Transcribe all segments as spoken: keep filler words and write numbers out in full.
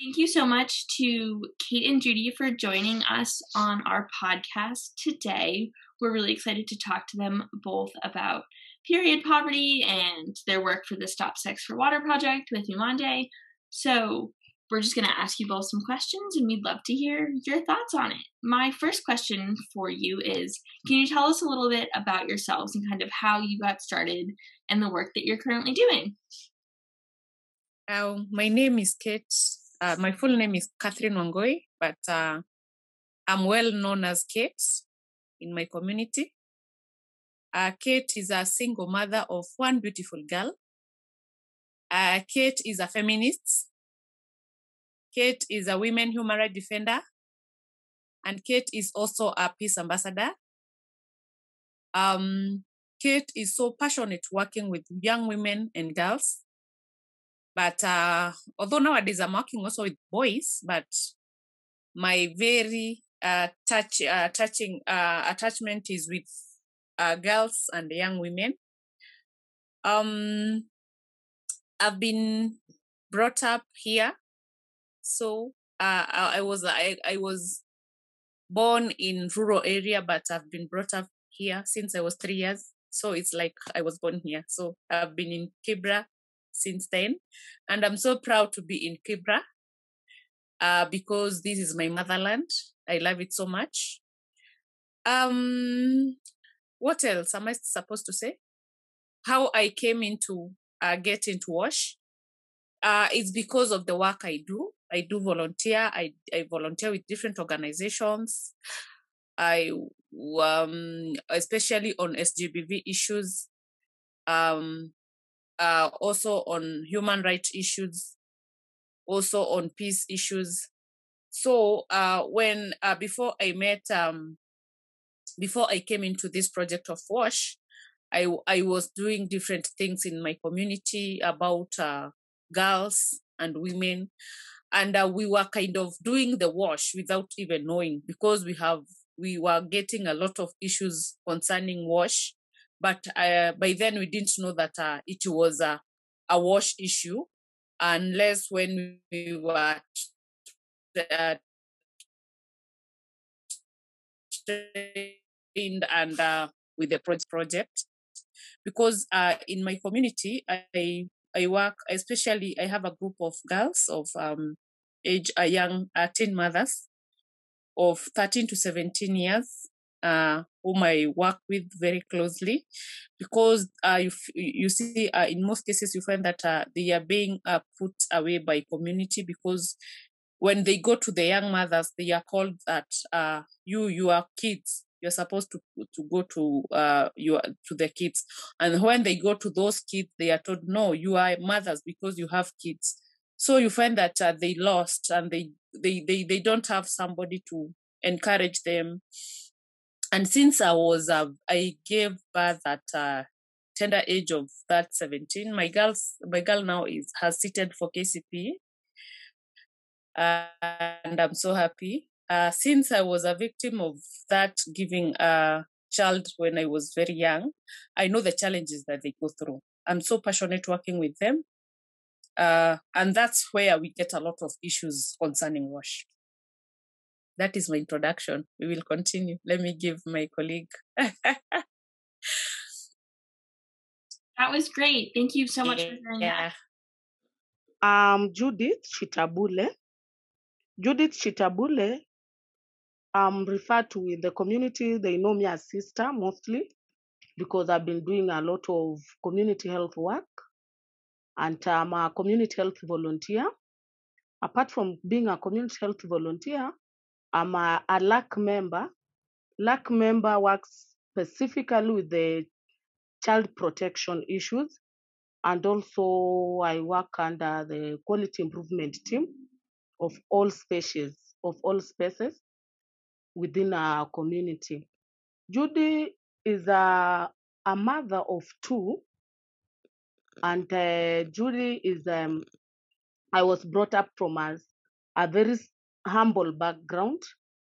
Thank you so much to Kate and Judy for joining us on our podcast today. We're really excited to talk to them both about period poverty and their work for the Stop Sex for Water project with Umande. So we're just going to ask you both some questions, and we'd love to hear your thoughts on it. My first question for you is, can you tell us a little bit about yourselves and kind of how you got started and the work that you're currently doing? Uh, my name is Kate. Uh, my full name is Catherine Wangoi, but uh, I'm well known as Kate in my community. Uh, Kate is a single mother of one beautiful girl. Uh, Kate is a feminist. Kate is a women human rights defender. And Kate is also a peace ambassador. Um, Kate is so passionate working with young women and girls. But uh, although nowadays I'm working also with boys, but my very uh, touch, uh, touching uh, attachment is with uh, girls and young women. Um, I've been brought up here, so uh, I, I was I, I was born in rural area, but I've been brought up here since I was three years. So it's like I was born here. So I've been in Kibra since then, and I'm so proud to be in Kibra uh, because this is my motherland. I love it so much. Um, what else am I supposed to say? How I came into uh, get into WASH. Uh, it's because of the work I do. I do volunteer. I, I volunteer with different organizations. I um, especially on S G B V issues, um, uh, also on human rights issues, also on peace issues. So uh, when uh, before I met, um, before I came into this project of WASH, I I was doing different things in my community about uh, girls and women, and uh, we were kind of doing the WASH without even knowing, because we have we were getting a lot of issues concerning WASH, but uh, by then we didn't know that uh, it was a, a WASH issue, unless when we were uh, trained and uh, with the project. Because uh, in my community, I I work, especially I have a group of girls of um, age, uh, young uh, teen mothers of thirteen to seventeen years, uh, whom I work with very closely, because uh, you, you see, uh, in most cases, you find that uh, they are being uh, put away by community, because when they go to the young mothers, they are called that uh, you, you are kids. You're supposed to to go to uh you to the kids, and when they go to those kids, they are told, no, you are mothers because you have kids. So you find that uh, they lost, and they, they they they don't have somebody to encourage them. And since I was uh, I gave birth at uh, tender age of that seventeen, my girls my girl now is has seated for K C P E, uh, and I'm so happy. Uh, since I was a victim of that giving a child when I was very young, I know the challenges that they go through. I'm so passionate working with them. Uh, and that's where we get a lot of issues concerning WASH. That is my introduction. We will continue. Let me give my colleague. That was great. Thank you so much for sharing Yeah. that. Um, Judith Chitabule. Judith Chitabule, I'm referred to in the community. They know me as sister mostly, because I've been doing a lot of community health work, and I'm a community health volunteer. Apart from being a community health volunteer, I'm a, a L A C member. L A C member works specifically with the child protection issues, and also I work under the quality improvement team of all species, of all species within our community. Judy is a, a mother of two, and uh, Judy is, um, I was brought up from a, a very humble background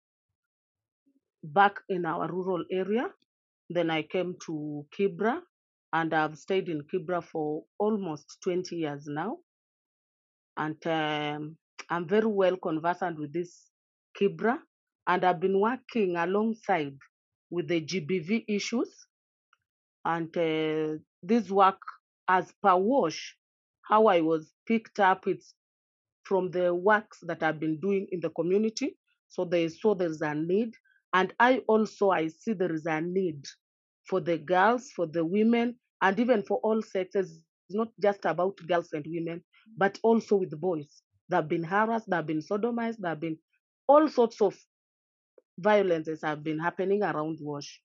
back in our rural area. Then I came to Kibra, and I've stayed in Kibra for almost twenty years now. And um, I'm very well conversant with this Kibra, and I've been working alongside with the G B V issues. And uh, this work as per WASH, how I was picked up, it's from the works that I've been doing in the community. So they saw there's a need. And I also, I see there is a need for the girls, for the women, and even for all sexes. It's not just about girls and women, but also with the boys. That have been harassed, that have been sodomized, that have been all sorts of violences have been happening around WASH.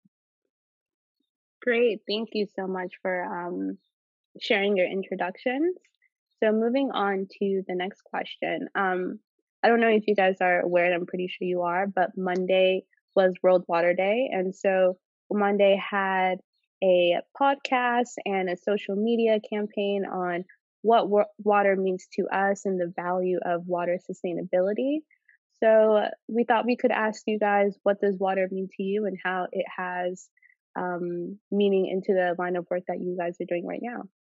Great. Thank you so much for um, sharing your introductions. So moving on to the next question. Um, I don't know if you guys are aware, and I'm pretty sure you are, but Monday was World Water Day. And so Monday had a podcast and a social media campaign on what wa- water means to us and the value of water sustainability. So we thought we could ask you guys, what does water mean to you and how it has um, meaning into the line of work that you guys are doing right now?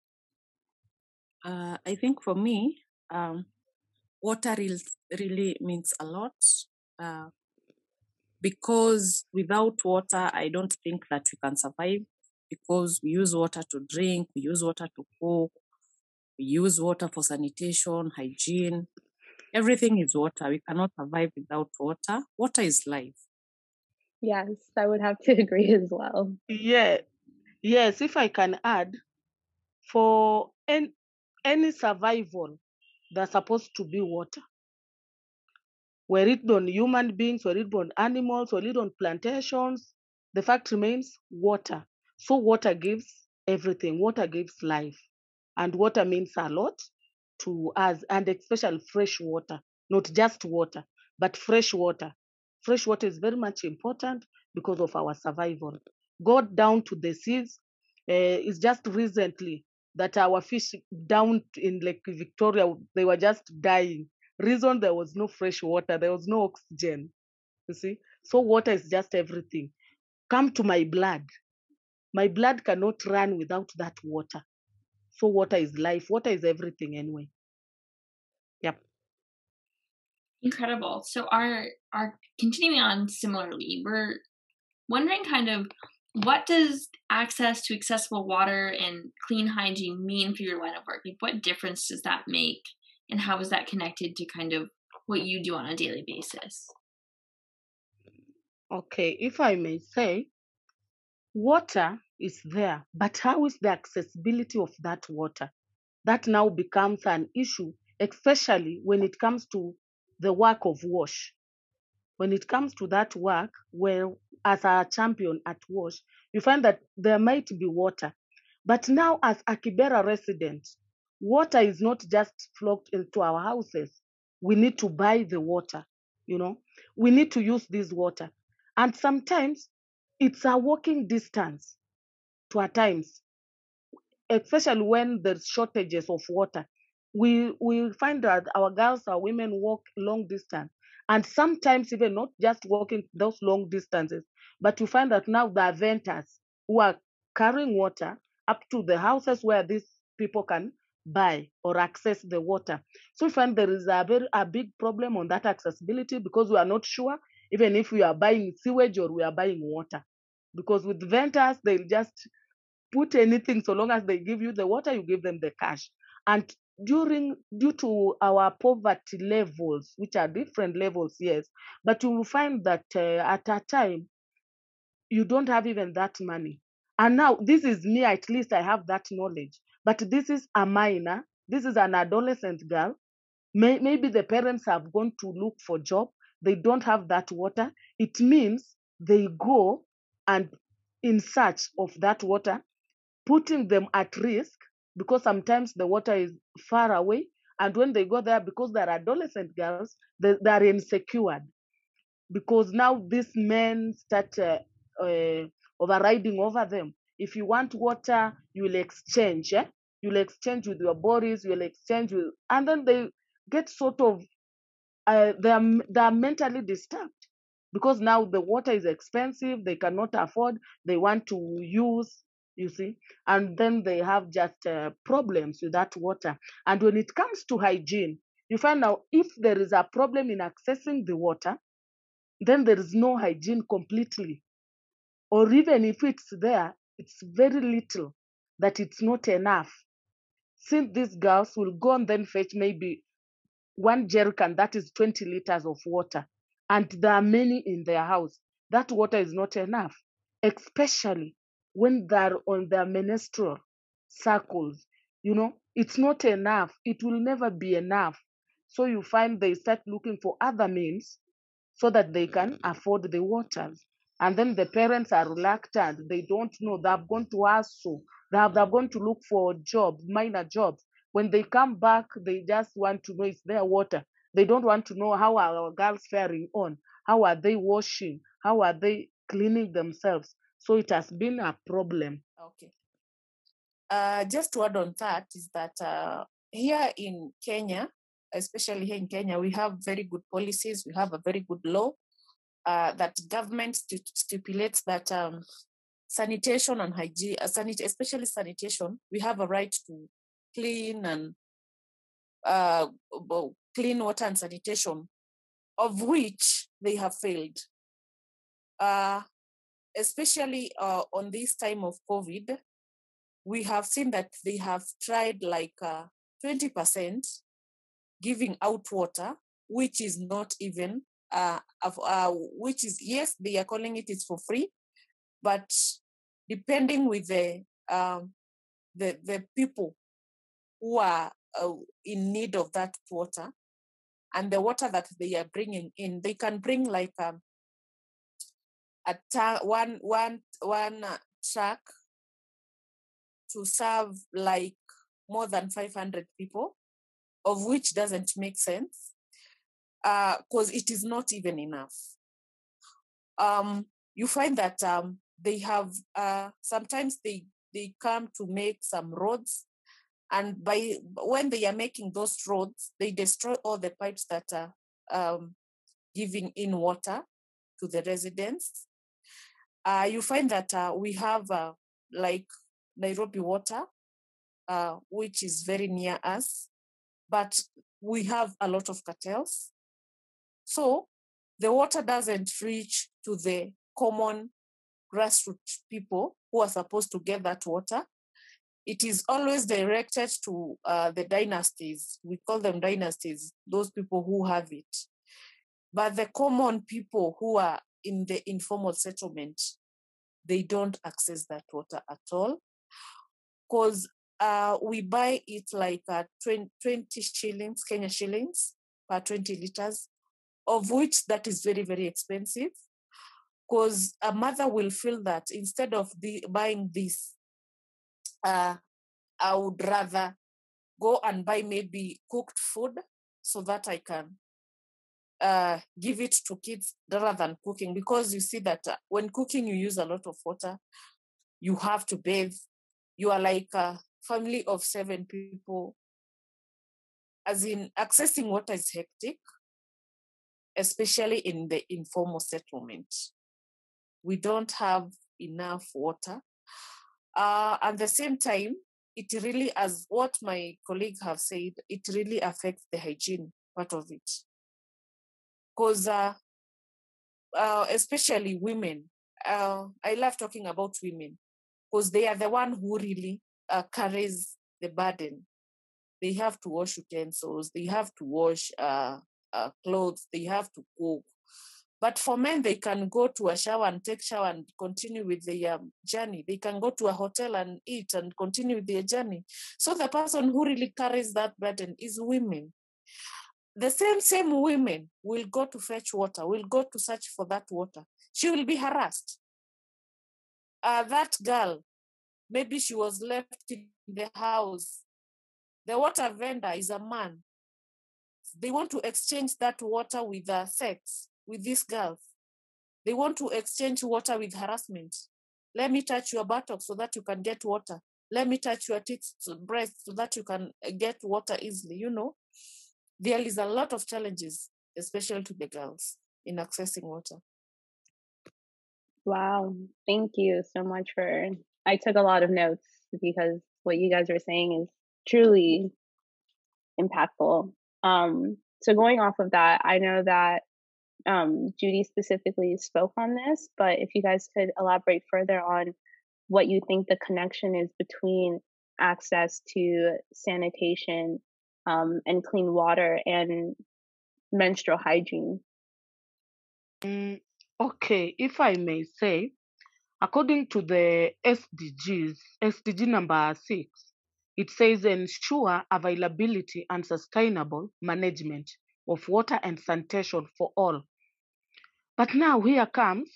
Uh, I think for me, um, water really, really means a lot uh, because without water, I don't think that we can survive, because we use water to drink, we use water to cook, we use water for sanitation, hygiene. Everything is water. We cannot survive without water. Water is life. Yes, I would have to agree as well. Yeah, yes, if I can add, for any, any survival, there's supposed to be water. Were it on human beings, were it on animals, were it on plantations, the fact remains water. So water gives everything. Water gives life. And water means a lot to us, and especially fresh water, not just water, but fresh water. Fresh water is very much important because of our survival. Go down to the seas. Uh, it's just recently that our fish down in Lake Victoria, they were just dying. Reason, there was no fresh water, there was no oxygen. You see, so water is just everything. Come to my blood. My blood cannot run without that water. So water is life. Water is everything anyway. Yep. Incredible. So our our continuing on similarly, we're wondering kind of what does access to accessible water and clean hygiene mean for your line of work? Like, what difference does that make, and how is that connected to kind of what you do on a daily basis? Okay, if I may say, water is there, but how is the accessibility of that water? That now becomes an issue, especially when it comes to the work of WASH. When it comes to that work, where as a champion at WASH, you find that there might be water. But now, as a Kibera resident, water is not just flocked into our houses. We need to buy the water, you know. We need to use this water. And sometimes it's a walking distance to at times, especially when there's shortages of water. We we find that our girls, our women walk long distance, and sometimes even not just walking those long distances, but you find that now there are vendors who are carrying water up to the houses where these people can buy or access the water. So we find there is a very a big problem on that accessibility, because we are not sure even if we are buying sewage or we are buying water, because with vendors they'll just put anything, so long as they give you the water, you give them the cash. And during due to our poverty levels, which are different levels, yes, but you will find that uh, at a time you don't have even that money. And now this is me, at least I have that knowledge, but this is a minor, this is an adolescent girl. May, maybe the parents have gone to look for job, they don't have that water. It means they go and in search of that water, putting them at risk, because sometimes the water is far away. And when they go there, because they're adolescent girls, they, they're insecure, because now these men start uh, uh, overriding over them. If you want water, you'll exchange. Eh? You'll exchange with your bodies, you'll exchange with, and then they get sort of, uh, they're, they're mentally disturbed, because now the water is expensive, they cannot afford, they want to use, you see, and then they have just uh, problems with that water. And when it comes to hygiene, You find now if there is a problem in accessing the water, then there is no hygiene completely. Or even if it's there, it's very little, that it's not enough. Since these girls will go and then fetch maybe one jerrycan, that is twenty liters of water, and there are many in their house, that water is not enough, especially when they're on their menstrual cycles. You know, it's not enough. It will never be enough. So you find they start looking for other means so that they can afford the waters. And then the parents are reluctant. They don't know. They have gone to hustle. They have, they have gone to look for jobs, minor jobs. When they come back, they just want to know it's their water. They don't want to know how are our girls faring on. How are they washing? How are they cleaning themselves? So it has been a problem. Okay. Uh, just to add on that is that uh, here in Kenya, especially here in Kenya, we have very good policies. We have a very good law uh, that government st- stipulates that um, sanitation and hygiene, uh, sanit- especially sanitation, we have a right to clean and uh, clean water and sanitation, of which they have failed. Uh, especially uh, on this time of COVID, we have seen that they have tried like uh, twenty percent giving out water, which is not even, uh, uh, which is, yes, they are calling it it's for free, but depending with the, um, the, the people who are uh, in need of that water and the water that they are bringing in, they can bring like um, a ta- one, one, one uh, truck to serve like more than five hundred people, of which doesn't make sense because uh, it is not even enough. Um, you find that um, they have, uh, sometimes they, they come to make some roads, and by when they are making those roads, they destroy all the pipes that are um, giving in water to the residents. Uh, you find that uh, we have uh, like Nairobi Water, uh, which is very near us, but we have a lot of cartels. So the water doesn't reach to the common grassroots people who are supposed to get that water. It is always directed to uh, the dynasties. We call them dynasties, those people who have it. But the common people who are in the informal settlement, they don't access that water at all, because uh, we buy it like uh, twenty shillings, Kenya shillings per twenty liters, of which that is very, very expensive, because a mother will feel that instead of the, buying this, uh, I would rather go and buy maybe cooked food so that I can uh, give it to kids rather than cooking. Because you see that uh, when cooking, you use a lot of water. You have to bathe. You are like a family of seven people. As in, accessing water is hectic, especially in the informal settlement. We don't have enough water. Uh, at the same time, it really, as what my colleague have said, it really affects the hygiene part of it. Because uh, uh, especially women, uh, I love talking about women, because they are the one who really uh, carries the burden. They have to wash utensils, they have to wash uh, uh, clothes, they have to cook. But for men, they can go to a shower and take shower and continue with their um, journey. They can go to a hotel and eat and continue with their journey. So the person who really carries that burden is women. The same, same women will go to fetch water, will go to search for that water. She will be harassed. Uh, that girl, maybe she was left in the house. The water vendor is a man. They want to exchange that water with uh, sex, with these girls. They want to exchange water with harassment. Let me touch your buttock so that you can get water. Let me touch your tits, breast, so that you can get water easily. You know, there is a lot of challenges, especially to the girls, in accessing water. Wow. Thank you so much for, I took a lot of notes because what you guys are saying is truly impactful. Um, so going off of that, I know that um, Judy specifically spoke on this, but if you guys could elaborate further on what you think the connection is between access to sanitation um, and clean water and menstrual hygiene. Mm, okay, if I may say, according to the S D Gs, S D G number six, it says ensure availability and sustainable management of water and sanitation for all. But now here comes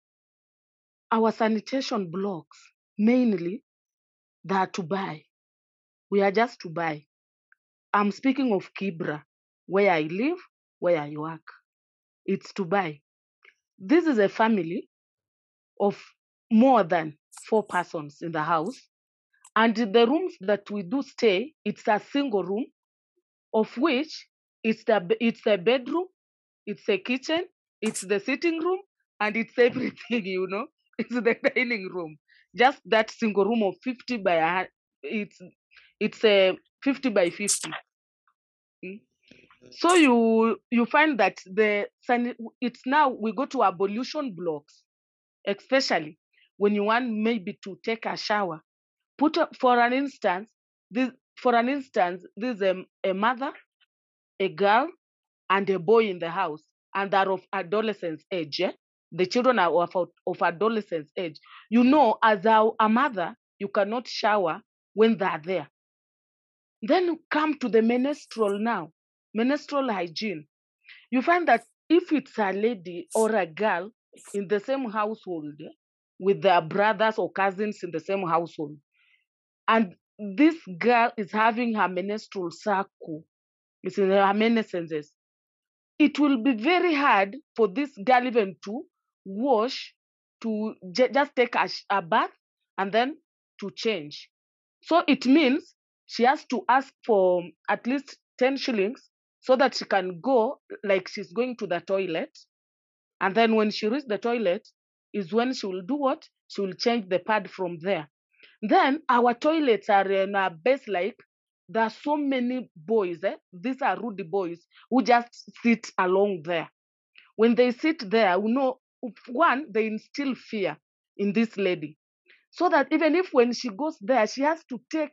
our sanitation blocks, mainly they are to buy. We are just to buy. I'm speaking of Kibra, where I live, where I work. It's to buy. This is a family of more than four persons in the house. And the rooms that we do stay, it's a single room, of which it's the it's a bedroom, it's a kitchen, it's the sitting room, and it's everything, you know. It's the dining room. Just that single room of fifty by a, it's it's a fifty by fifty. Mm. So you you find that the it's now we go to ablution blocks, especially when you want maybe to take a shower. Put up, for an instance, this for an instance, this is a, a mother, a girl, and a boy in the house, and they're of adolescence age. Yeah? The children are of, of adolescence age. You know, as a, a mother, you cannot shower when they're there. Then you come to the menstrual now, menstrual hygiene. You find that if it's a lady or a girl in the same household, yeah, with their brothers or cousins in the same household, and this girl is having her menstrual cycle, it's in her menses, it will be very hard for this girl even to wash, to j- just take a, a bath and then to change. So it means she has to ask for at least ten shillings so that she can go like she's going to the toilet. And then when she reaches the toilet is when she will do what? She will change the pad from there. Then our toilets are in a base like there are so many boys, eh? These are rude boys who just sit along there. When they sit there, you know, one, they instill fear in this lady. So that even if when she goes there, she has to take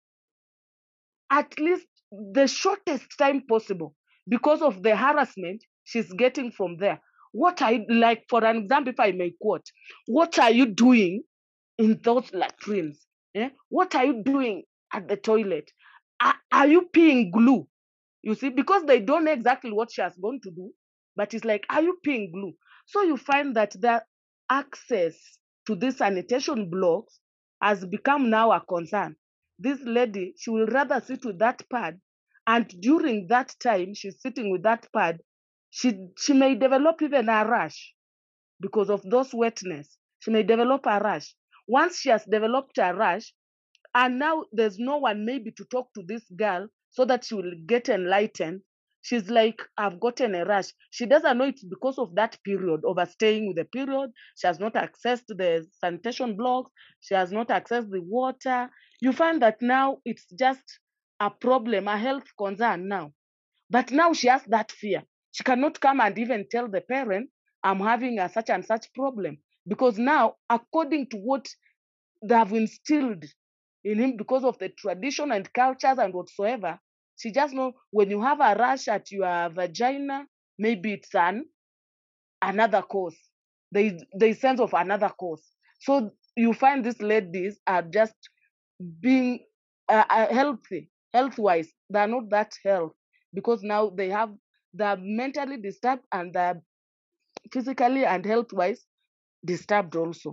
at least the shortest time possible because of the harassment she's getting from there. What are you, like, for an example, if I may quote, what are you doing in those latrines? Eh? What are you doing at the toilet? Are, are you peeing glue? You see, because they don't know exactly what she has gone to do, but it's like, are you peeing glue? So you find that the access to these sanitation blocks has become now a concern. This lady, she will rather sit with that pad, and during that time she's sitting with that pad, she she may develop even a rash because of those wetness. She may develop a rash. Once she has developed a rash, and now there's no one maybe to talk to this girl so that she will get enlightened, she's like, I've gotten a rash. She doesn't know it's because of that period, overstaying with the period. She has not accessed the sanitation blocks. She has not accessed the water. You find that now it's just a problem, a health concern now. But now she has that fear. She cannot come and even tell the parent, I'm having a such and such problem. Because now, according to what they have instilled in him because of the tradition and cultures and whatsoever, she just knows when you have a rash at your vagina, maybe it's an another cause. There is the sense of another cause. So you find these ladies are just being uh, uh, healthy, health-wise. They're not that health because now they have they're mentally disturbed and they're physically and health-wise disturbed also.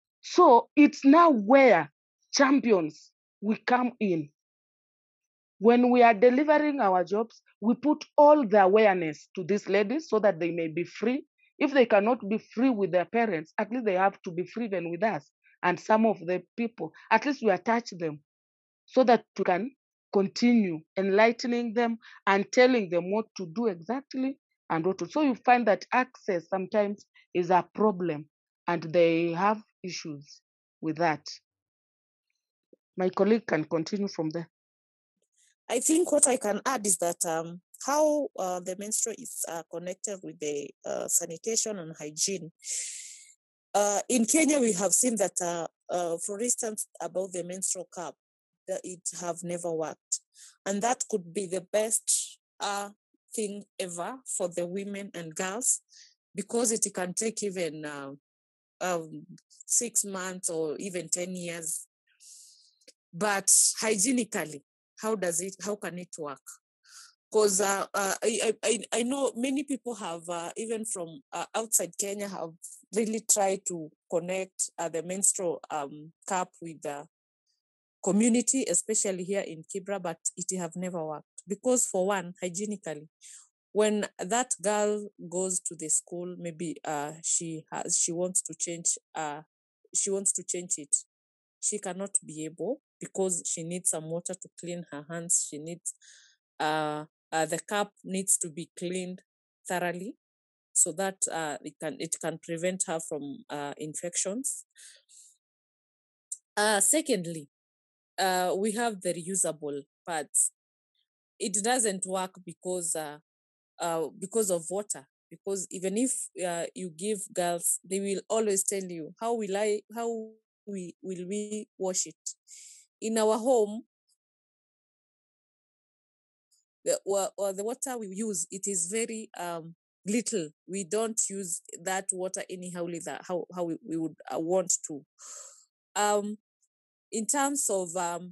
So it's now where champions we come in. When we are delivering our jobs, we put all the awareness to these ladies so that they may be free. If they cannot be free with their parents, at least they have to be free even with us and some of the people. At least we attach them so that we can continue enlightening them and telling them what to do exactly and what to. So you find that access sometimes is a problem and they have issues with that. My colleague can continue from there. I think what I can add is that um, how uh, the menstrual is uh, connected with the uh, sanitation and hygiene. Uh, in Kenya, we have seen that, uh, uh, for instance, about the menstrual cup, that it have never worked. And that could be the best uh, thing ever for the women and girls, because it can take even uh, um, six months or even ten years. But hygienically, how does it, how can it work? Because uh, uh, I, I, I know many people have, uh, even from uh, outside Kenya, have really tried to connect uh, the menstrual um, cup with the community, especially here in Kibra, but it have never worked. Because for one, hygienically, when that girl goes to the school, maybe uh, she has, she wants to change, uh, she wants to change it. She cannot be able, because she needs some water to clean her hands. She needs, uh, uh, the cup needs to be cleaned thoroughly, so that uh, it can it can prevent her from uh, infections. Uh, secondly, uh, we have the reusable pads. It doesn't work because uh, uh, because of water. Because even if uh, you give girls, they will always tell you, how will I, how we will we wash it? In our home, the, or, or the water we use, it is very um, little. We don't use that water anyhow, that how, how we, we would uh, want to. Um, in terms of um,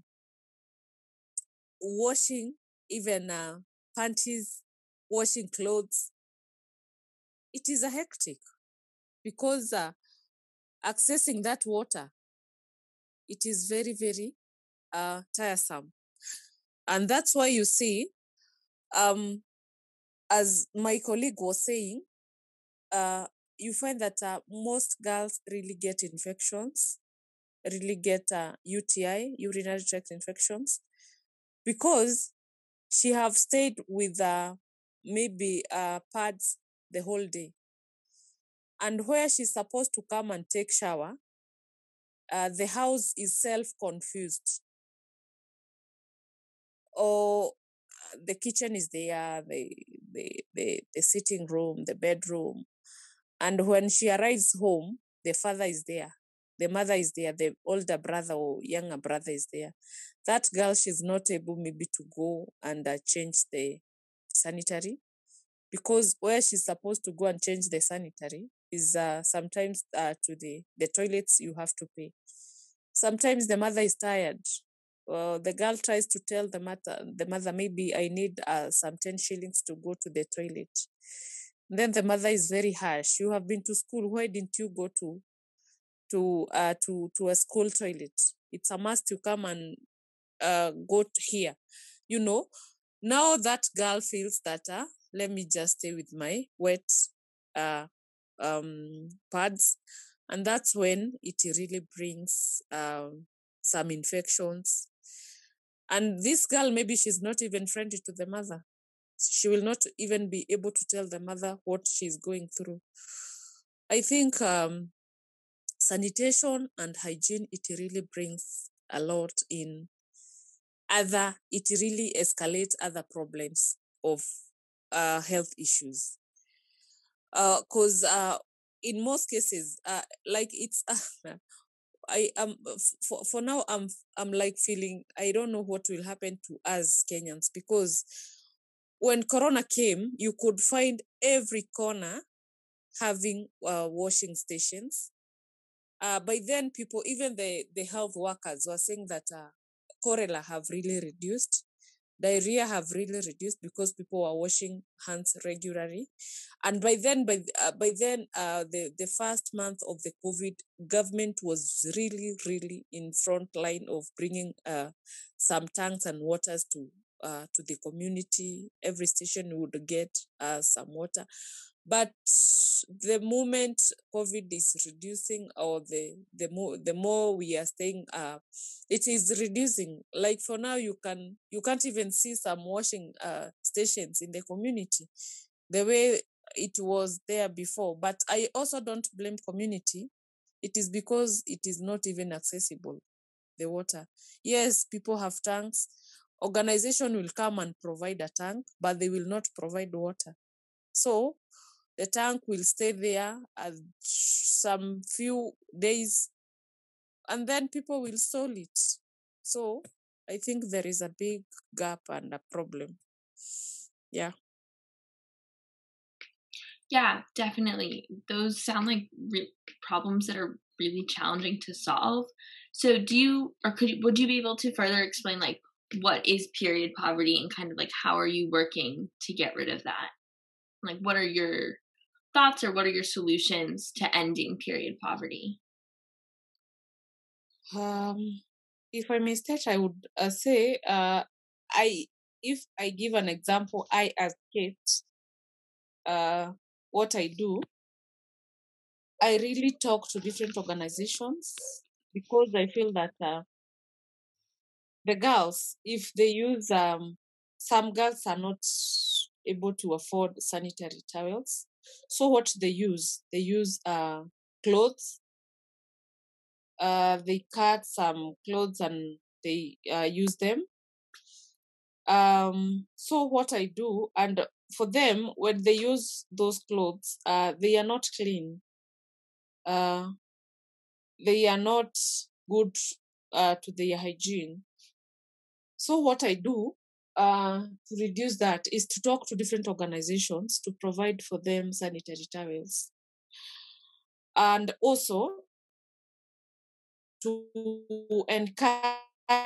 washing, even uh, panties, washing clothes, it is a hectic, because uh, accessing that water, it is very, very uh, tiresome. And that's why you see, um, as my colleague was saying, uh, you find that uh, most girls really get infections, really get uh, U T I, urinary tract infections, because she have stayed with uh, maybe uh, pads the whole day. And where she's supposed to come and take shower, uh, the house is self-confused. Or the kitchen is there, the, the, the, the sitting room, the bedroom. And when she arrives home, the father is there, the mother is there, the older brother or younger brother is there. That girl, she's not able maybe to go and uh, change the sanitary, because where she's supposed to go and change the sanitary is uh, sometimes uh, to the, the toilets you have to pay. Sometimes the mother is tired. Uh, the girl tries to tell the mother, the mother, maybe I need uh, some ten shillings to go to the toilet. Then the mother is very harsh. You have been to school. Why didn't you go to to uh, to to a school toilet? It's a must to come and uh, go to here. You know, now that girl feels that uh, let me just stay with my wet uh, um, pads, and that's when it really brings um, some infections. And this girl, maybe she's not even friendly to the mother. She will not even be able to tell the mother what she's going through. I think um, sanitation and hygiene, it really brings a lot in other, it really escalates other problems of uh, health issues. Because uh, uh, in most cases, uh, like it's, uh, I am for, for now I'm I'm like feeling I don't know what will happen to us Kenyans, because when Corona came, you could find every corner having uh, washing stations. Uh, by then, people, even the, the health workers, were saying that uh, cholera have really reduced. Diarrhea have really reduced because people were washing hands regularly. And by then, by uh, by then, uh, the the first month of the COVID, government was really, really in front line of bringing uh, some tanks and waters to uh, to the community. Every station would get uh, some water. But the moment COVID is reducing, or the the more the more we are staying, uh, it is reducing. Like for now, you can you can't even see some washing uh, stations in the community, the way it was there before. But I also don't blame community. It is because it is not even accessible, the water. Yes, people have tanks, organization will come and provide a tank, but they will not provide water. So the tank will stay there at some few days, and then people will stole it. So I think there is a big gap and a problem. Yeah. Yeah, definitely. Those sound like re- problems that are really challenging to solve. So do you, or could you, would you be able to further explain like what is period poverty and kind of like how are you working to get rid of that? Like what are your thoughts or what are your solutions to ending period poverty? Um, if I may start, I would uh, say, uh, I if I give an example, I as Kate, uh, what I do, I really talk to different organizations because I feel that uh, the girls, if they use, um, some girls are not able to afford sanitary towels. So what they use, they use uh, clothes. Uh, they cut some clothes and they uh, use them. Um, so what I do, and for them, when they use those clothes, uh, they are not clean. Uh, they are not good uh, to their hygiene. So what I do uh, to reduce that is to talk to different organizations to provide for them sanitary towels. And also to encourage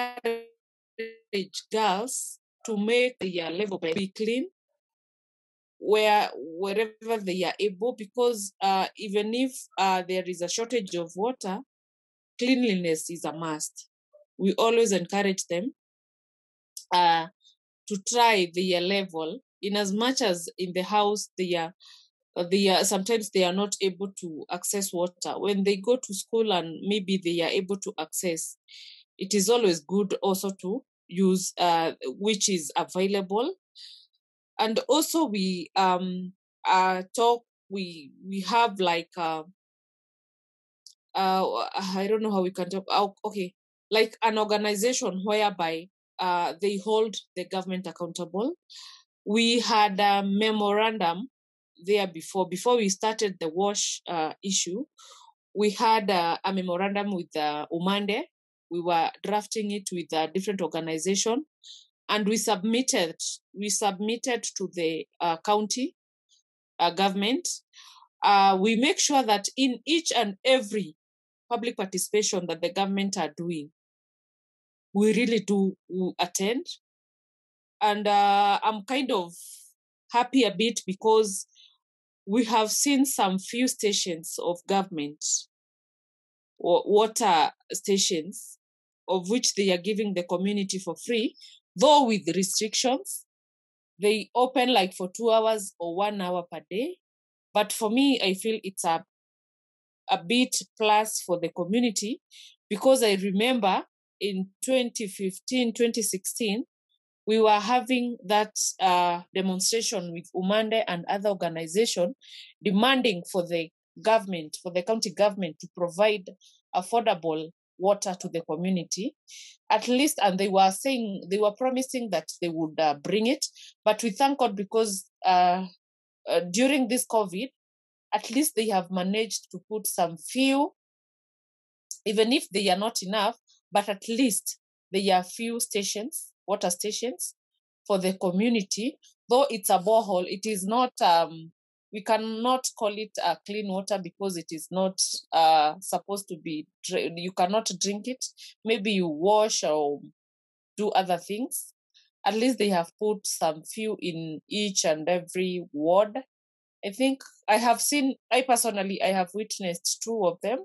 girls to make their level be clean where wherever they are able, because uh, even if uh, there is a shortage of water, cleanliness is a must. We always encourage them uh, to try their level, in as much as in the house they are they are sometimes they are not able to access water. When they go to school and maybe they are able to access, it is always good also to use uh, which is available. And also we um uh talk we we have like uh, uh I don't know how we can talk. Oh, okay, like an organization whereby uh they hold the government accountable. We had a memorandum there before before we started the wash uh, issue. We had uh, a memorandum with uh, Umande. We were drafting it with a different organization, and we submitted we submitted to the uh, county uh, government. Uh, we make sure that in each and every public participation that the government are doing, we really do attend. And uh, I'm kind of happy a bit because we have seen some few stations of government or water stations of which they are giving the community for free, though with restrictions. They open like for two hours or one hour per day. But for me, I feel it's a a bit plus for the community, because I remember in twenty fifteen, twenty sixteen, we were having that uh, demonstration with Umande and other organizations demanding for the government, for the county government to provide affordable water to the community, at least. And they were saying, they were promising that they would uh, bring it. But we thank God because uh, uh, during this COVID, at least they have managed to put some few, even if they are not enough, but at least there are few stations, water stations for the community. Though it's a borehole, it is not, um, we cannot call it uh, clean water because it is not uh, supposed to be, you cannot drink it. Maybe you wash or do other things. At least they have put some few in each and every ward. I think I have seen, I personally, I have witnessed two of them.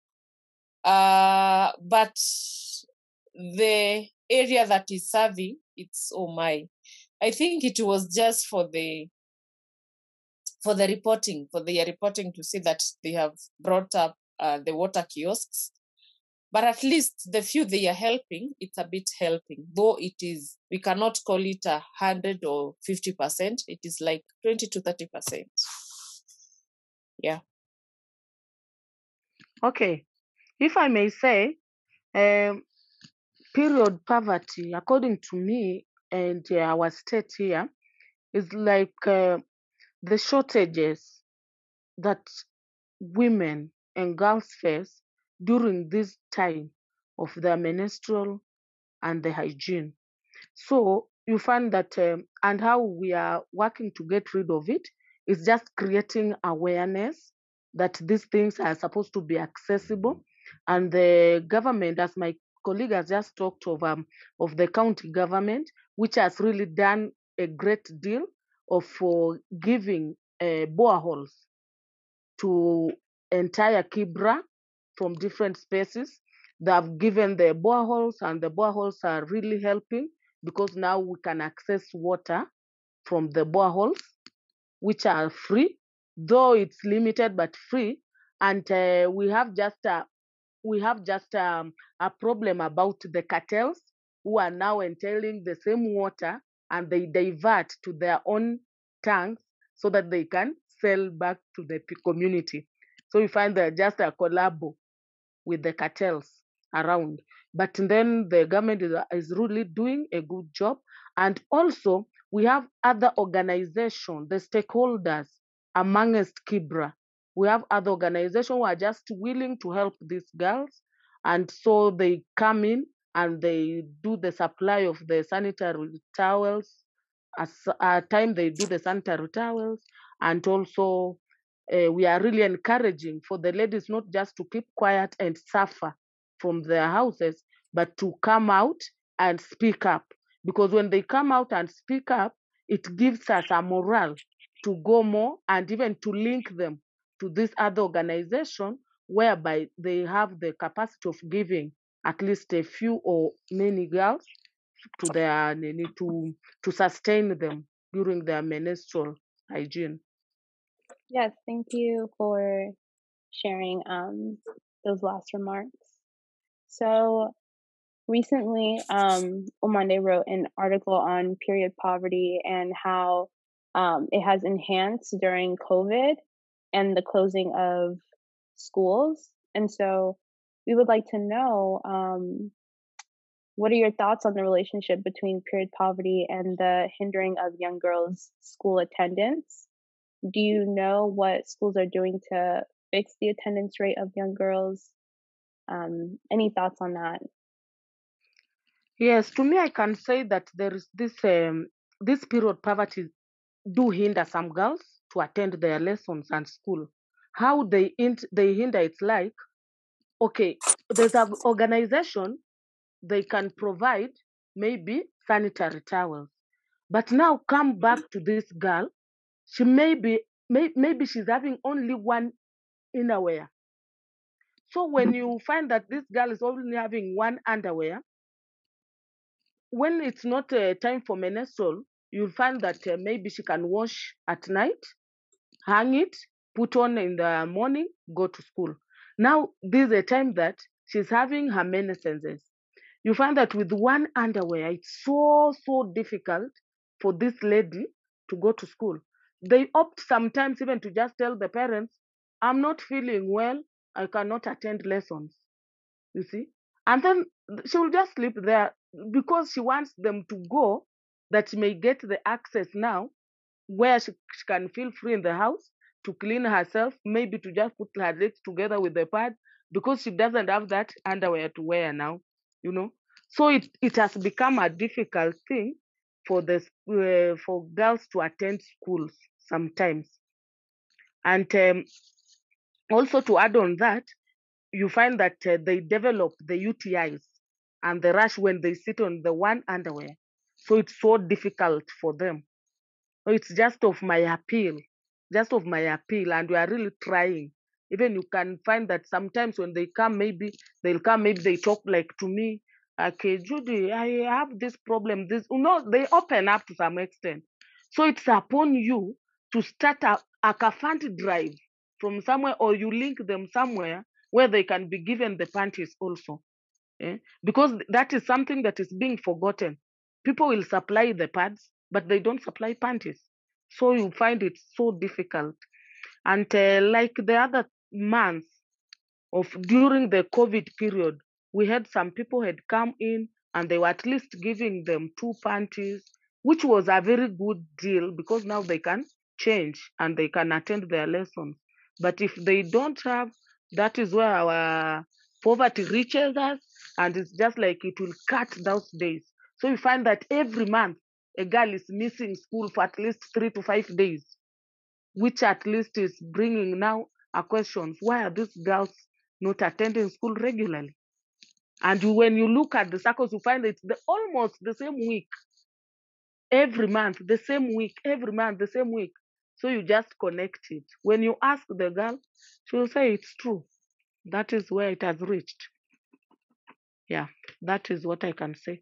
Uh, but the area that is serving, it's, oh my, I think it was just for the, for the reporting, for their reporting to see that they have brought up uh, the water kiosks. But at least the few they are helping, it's a bit helping. Though it is, we cannot call it a hundred or fifty percent. It is like twenty to thirty percent. Yeah. Okay. If I may say, um, period poverty, according to me and uh, our state here, is like uh, the shortages that women and girls face during this time of their menstrual and the hygiene. So you find that, um, and how we are working to get rid of it is just creating awareness that these things are supposed to be accessible. And the government, as my colleague has just talked of, um, of the county government, which has really done a great deal of for giving uh, boreholes to entire Kibra from different spaces. They have given the boreholes, and the boreholes are really helping because now we can access water from the boreholes, which are free, though it's limited but free. And uh, we have just a we have just um, a problem about the cartels who are now entailing the same water, and they divert to their own tanks so that they can sell back to the community. So we find that just a collabo with the cartels around. But then the government is, is really doing a good job. And also we have other organizations, the stakeholders amongst Kibra. We have other organizations who are just willing to help these girls. And so they come in and they do the supply of the sanitary towels. At a time they do the sanitary towels. And also uh, we are really encouraging for the ladies not just to keep quiet and suffer from their houses, but to come out and speak up. Because when they come out and speak up, it gives us a morale to go more and even to link them to this other organization whereby they have the capacity of giving at least a few or many girls to their to to sustain them during their menstrual hygiene. Yes, thank you for sharing um, those last remarks. So recently, um, Omande wrote an article on period poverty and how um, it has enhanced during COVID and the closing of schools. And so we would like to know um, what are your thoughts on the relationship between period poverty and the hindering of young girls' school attendance? Do you know what schools are doing to fix the attendance rate of young girls? Um, any thoughts on that? Yes, to me, I can say that there is this um, this period poverty do hinder some girls to attend their lessons and school. How they int- they hinder it's like, okay, there's an organization, they can provide maybe sanitary towels, but now come back to this girl, she may be may, maybe she's having only one innerwear. So when you find that this girl is only having one underwear, when it's not uh, time for menstrual, you'll find that uh, maybe she can wash at night, hang it, put on in the morning, go to school. Now, this is a time that she's having her menses. You find that with one underwear, it's so, so difficult for this lady to go to school. They opt sometimes even to just tell the parents, I'm not feeling well, I cannot attend lessons. You see? And then she will just sleep there because she wants them to go, that she may get the access now where she, she can feel free in the house to clean herself, maybe to just put her legs together with the pad because she doesn't have that underwear to wear now, you know. So it, it has become a difficult thing for the uh, for girls to attend schools sometimes. And um, also to add on that, you find that uh, they develop the U T Is and the rash when they sit on the one underwear. So it's so difficult for them. So it's just of my appeal, just of my appeal, and we are really trying. Even you can find that sometimes when they come, maybe they'll come, maybe they talk like to me, okay, Judy, I have this problem. This, you know, they open up to some extent. So it's upon you to start a, a kafandi drive from somewhere, or you link them somewhere where they can be given the panties also. Eh? Because that is something that is being forgotten. People will supply the pads, but they don't supply panties. So you find it so difficult. And uh, like the other months of during the COVID period, we had some people had come in and they were at least giving them two panties, which was a very good deal because now they can change and they can attend their lessons. But if they don't have, that is where our poverty reaches us, and it's just like it will cut those days. So you find that every month a girl is missing school for at least three to five days, which at least is bringing now a question: why are these girls not attending school regularly? And you, when you look at the circles, you find it's the, almost the same week every month, the same week every month, the same week. So you just connect it. When you ask the girl, she will say it's true. That is where it has reached. Yeah, that is what I can say.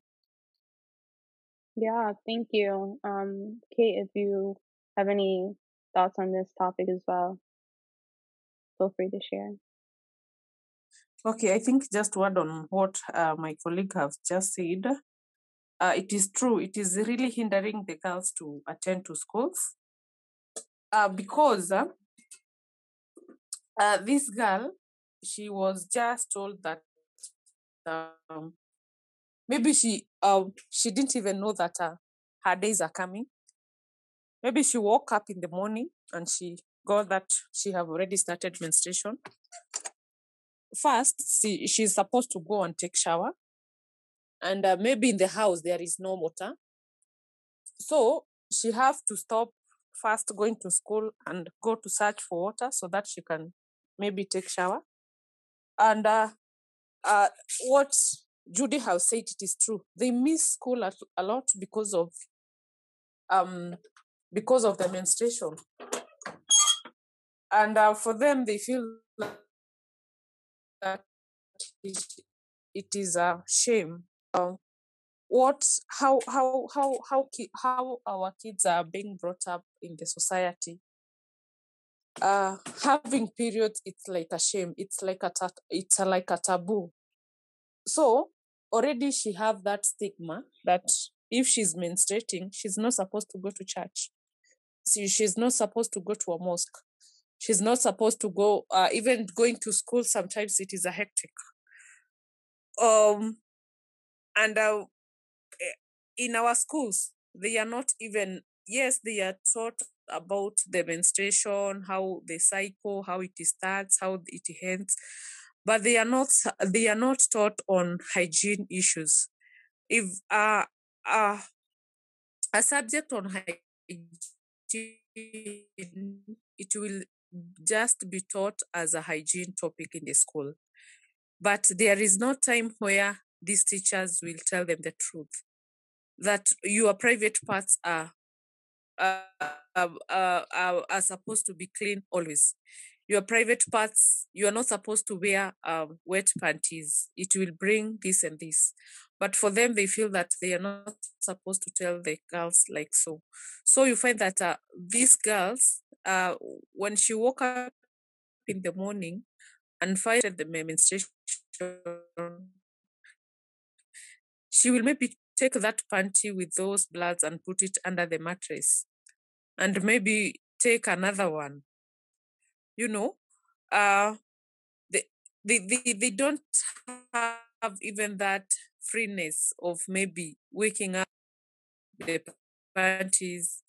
Yeah, thank you. Um, Kate, if you have any thoughts on this topic as well, feel free to share. Okay, I think just to add on what uh, my colleague have just said, uh, it is true. It is really hindering the girls to attend to schools uh, because uh, uh, this girl, she was just told that um, maybe she uh, she didn't even know that uh, her days are coming. Maybe she woke up in the morning and she got that she have already started menstruation. First, she, she's supposed to go and take shower. And uh, maybe in the house there is no water. So she have to stop first going to school and go to search for water so that she can maybe take shower. And uh, uh, what Judy has said, it is true. They miss school a, a lot because of um because of the menstruation. And uh, for them, they feel that it, it is a shame. Um, what how how how how ki- how our kids are being brought up in the society. Uh, having periods, it's like a shame. It's like a ta- it's a, like a taboo. So already she have that stigma that if she's menstruating, she's not supposed to go to church. See, she's not supposed to go to a mosque. She's not supposed to go. Uh, even going to school, sometimes it is a hectic. Um, and uh, in our schools, they are not even. Yes, they are taught about the menstruation, how the cycle, how it starts, how it ends, but they are not. They are not taught on hygiene issues. If uh, uh, a subject on hygiene, it will just be taught as a hygiene topic in the school. But there is no time where these teachers will tell them the truth that your private parts are uh, uh, uh, uh, are supposed to be clean always. Your private parts, you are not supposed to wear um, wet panties. It will bring this and this. But for them, they feel that they are not supposed to tell the girls like so. So you find that uh, these girls, uh, when she woke up in the morning and find the menstruation, she will maybe take that panty with those bloods and put it under the mattress and maybe take another one. You know, uh, they, they, they, they don't have even that freeness of maybe waking up the panties.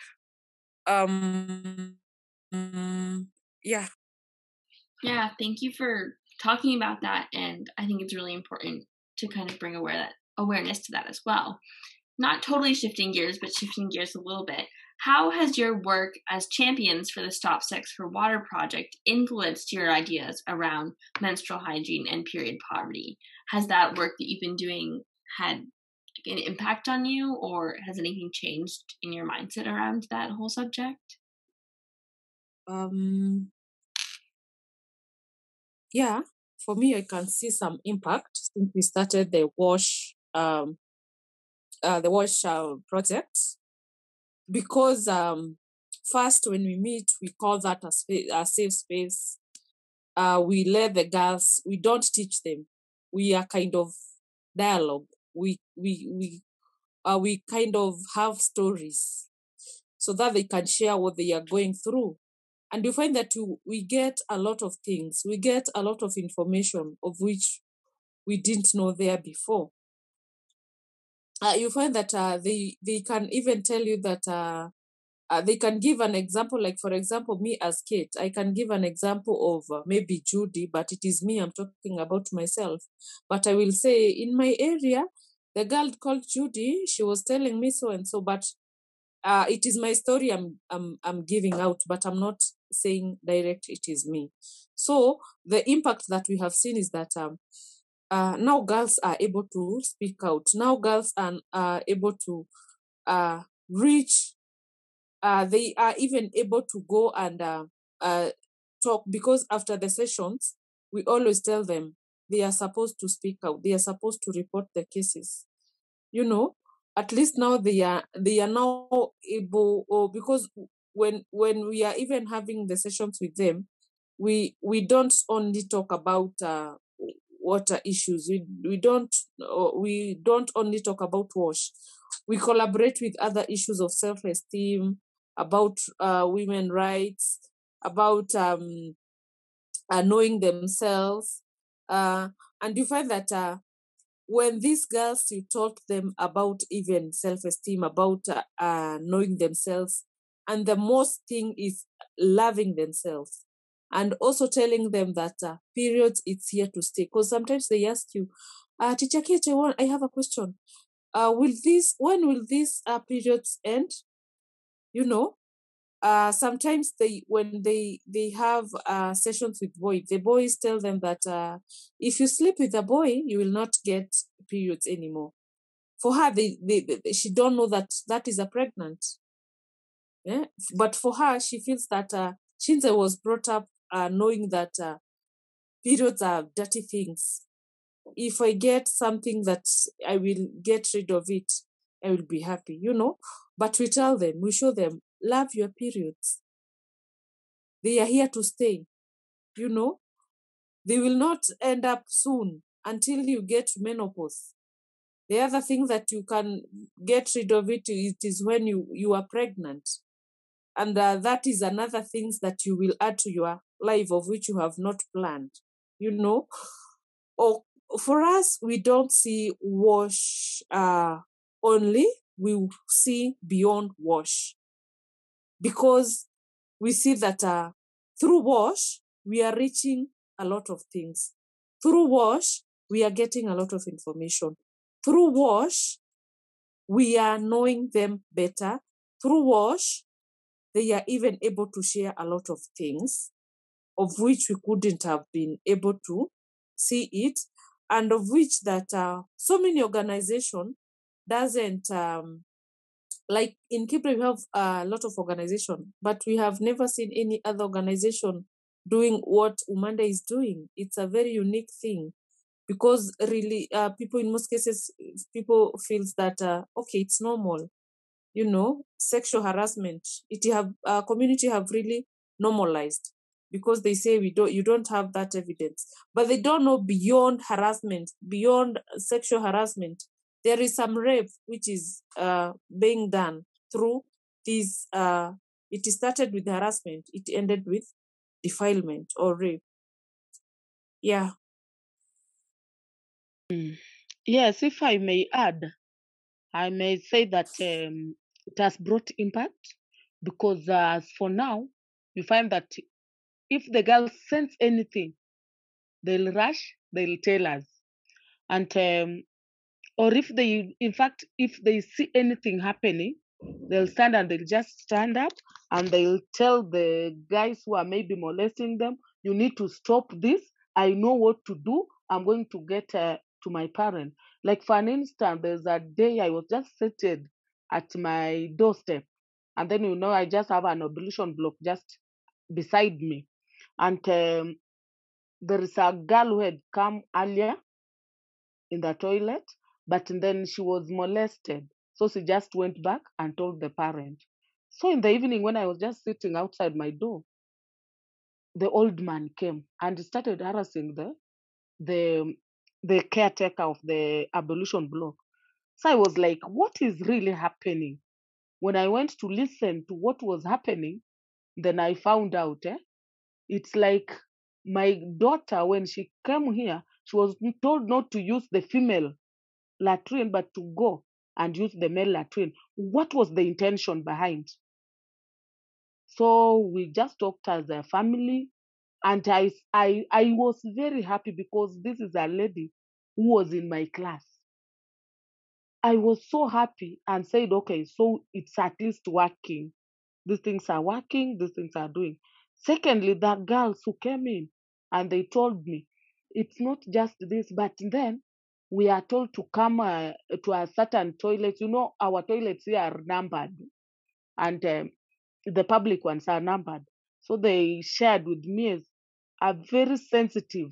Um, mm, yeah. Yeah, thank you for talking about that. And I think it's really important to kind of bring aware that awareness to that as well. Not totally shifting gears, but shifting gears a little bit. How has your work as champions for the Stop Sex for Water project influenced your ideas around menstrual hygiene and period poverty? Has that work that you've been doing had an impact on you, or has anything changed in your mindset around that whole subject? Um, yeah, for me, I can see some impact since we started the WASH, um, uh, the WASH uh, project. Because um, first, when we meet, we call that a, spa- a safe space. Uh, we let the girls. We don't teach them. We are kind of dialogue. We we we uh, we kind of have stories so that they can share what they are going through. And you find that you, we get a lot of things. We get a lot of information of which we didn't know there before. uh, you find that uh, they they can even tell you that uh, uh, they can give an example. Like for example, me as Kate, I can give an example of uh, maybe Judy, but it is me. I'm talking about myself. But I will say in my area, the girl called Judy, she was telling me so and so, but uh, it is my story I'm, I'm I'm giving out, but I'm not saying direct it is me. So the impact that we have seen is that um, uh, now girls are able to speak out. Now girls are uh, able to uh, reach. Uh, they are even able to go and uh, uh, talk, because after the sessions, we always tell them they are supposed to speak out. They are supposed to report the cases. You know, at least now they are they are now able, or because when when we are even having the sessions with them, we we don't only talk about uh, water issues. We we don't uh, we don't only talk about wash. We collaborate with other issues of self-esteem, about uh, women rights, about um, uh, knowing themselves, uh, and you find that uh, when these girls, you taught them about even self-esteem, about uh, uh, knowing themselves, and the most thing is loving themselves, and also telling them that uh, periods, it's here to stay. Because sometimes they ask you, uh, teacher Kate, I, want, I have a question. Uh, will this when will these uh, periods end? You know, uh, sometimes they when they they have uh, sessions with boys, the boys tell them that uh, if you sleep with a boy, you will not get periods anymore. For her, they, they, they she don't know that that is a pregnant. Yeah? But for her, she feels that uh, Shinze was brought up uh, knowing that uh, periods are dirty things. If I get something that I will get rid of it, I will be happy, you know. But we tell them, we show them, love your periods. They are here to stay, you know. They will not end up soon until you get menopause. The other thing that you can get rid of it, it is when you, you are pregnant. And uh, that is another thing that you will add to your life of which you have not planned, you know. Or for us, we don't see wash uh, only, we see beyond wash. Because we see that uh, through wash, we are reaching a lot of things. Through wash, we are getting a lot of information. Through wash, we are knowing them better. Through wash, they are even able to share a lot of things of which we couldn't have been able to see it, and of which that uh, so many organization doesn't, um, like in Kibra, we have a lot of organization, but we have never seen any other organization doing what Umanda is doing. It's a very unique thing, because really uh, people, in most cases, people feels that, uh, okay, it's normal, you know, sexual harassment. It have uh, community have really normalized, because they say we don't, you don't have that evidence, but they don't know beyond harassment, beyond sexual harassment. There is some rape which is uh, being done through this. Uh, it started with harassment, it ended with defilement or rape. Yeah. Mm. Yes, if I may add, I may say that um, it has brought impact, because uh, as for now, you find that if the girl sense anything, they'll rush, they'll tell us. And um, or if they, in fact, if they see anything happening, they'll stand and they'll just stand up and they'll tell the guys who are maybe molesting them, you need to stop this. I know what to do. I'm going to get uh, to my parent. Like for an instance, there's a day I was just seated at my doorstep, and then, you know, I just have an ablution block just beside me. And um, there is a girl who had come earlier in the toilet, but then she was molested. So she just went back and told the parent. So in the evening, when I was just sitting outside my door, the old man came and started harassing the the the caretaker of the abolition block. So I was like, what is really happening? When I went to listen to what was happening, then I found out eh, it's like my daughter, when she came here, she was told not to use the female latrine, but to go and use the male latrine. What was the intention behind? So we just talked as a family, and I, I, I was very happy because this is a lady who was in my class. I was so happy and said, okay, so it's at least working. These things are working, these things are doing. Secondly, the girls who came in and they told me, it's not just this, but then we are told to come uh, to a certain toilet. You know, our toilets here are numbered, and um, the public ones are numbered. So they shared with me a very sensitive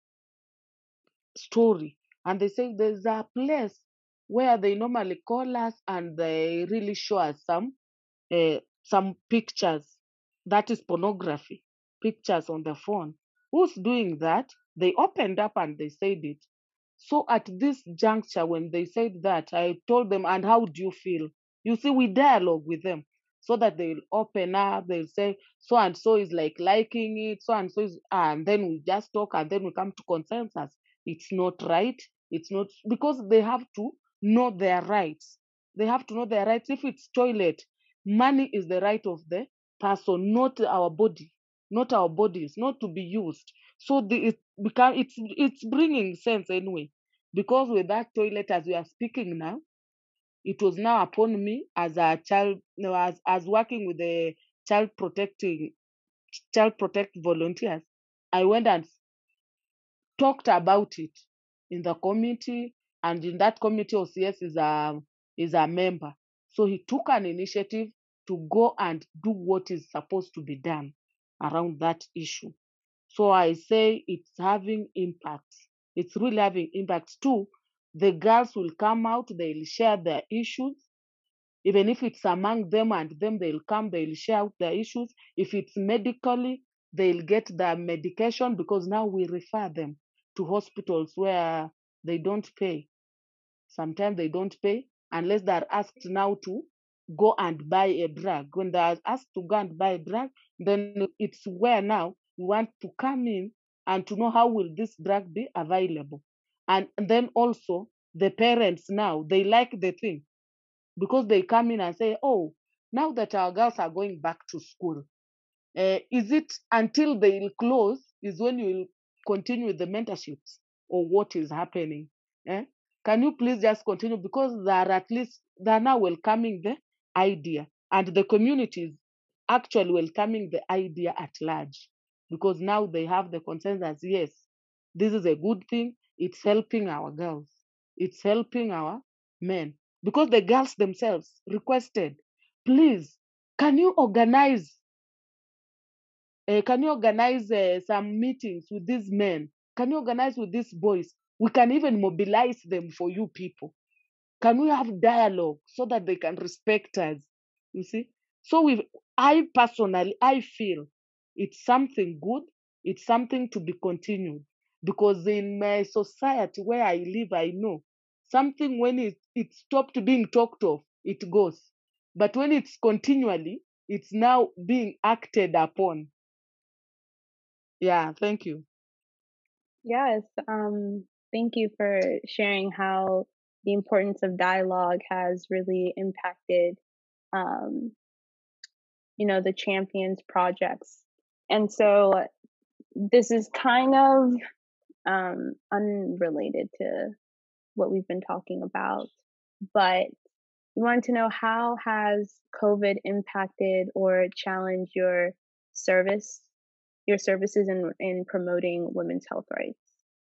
story. And they say there's a place where they normally call us and they really show us some uh, some pictures. That is pornography, pictures on the phone. Who's doing that? They opened up and they said it. So at this juncture, when they said that, I told them, and how do you feel? You see, we dialogue with them so that they'll open up, they'll say, so and so is like liking it, so and so is, and then we just talk and then we come to consensus. It's not right. It's not, because they have to know their rights. They have to know their rights. If it's toilet, money is the right of the person, not our body, not our bodies, not to be used. So the, it become it's it's bringing sense anyway, because with that toilet, as we are speaking now, it was now upon me as a child, you know, as as working with the child protecting child protect volunteers. I went and talked about it in the committee, and in that committee, O C S is a is a member. So he took an initiative to go and do what is supposed to be done around that issue. So I say it's having impact. It's really having impact too. The girls will come out, they'll share their issues. Even if it's among them and them, they'll come, they'll share out their issues. If it's medically, they'll get the medication, because now we refer them to hospitals where they don't pay. Sometimes they don't pay unless they're asked now to go and buy a drug. When they're asked to go and buy a drug, then it's where now we want to come in and to know how will this drug be available. And then also the parents now, they like the thing, because they come in and say, oh, now that our girls are going back to school, uh, is it until they will close is when you will continue with the mentorships, or what is happening? Eh? Can you please just continue? Because they are at least, they are now welcoming the idea, and the community is actually welcoming the idea at large, because now they have the consensus, yes, this is a good thing. It's helping our girls. It's helping our men, because the girls themselves requested, please, can you organize uh, can you organize uh, some meetings with these men? Can you organize with these boys? We can even mobilize them for you people. Can we have dialogue so that they can respect us? You see? So we, I personally, I feel it's something good. It's something to be continued, because in my society where I live, I know something, when it, it stopped being talked of, it goes. But when it's continually, it's now being acted upon. Yeah, thank you. Yes, um, thank you for sharing how the importance of dialogue has really impacted, um, you know, the Champions projects. And so this is kind of um, unrelated to what we've been talking about, but we wanted to know, how has COVID impacted or challenged your service, your services in, in promoting women's health rights?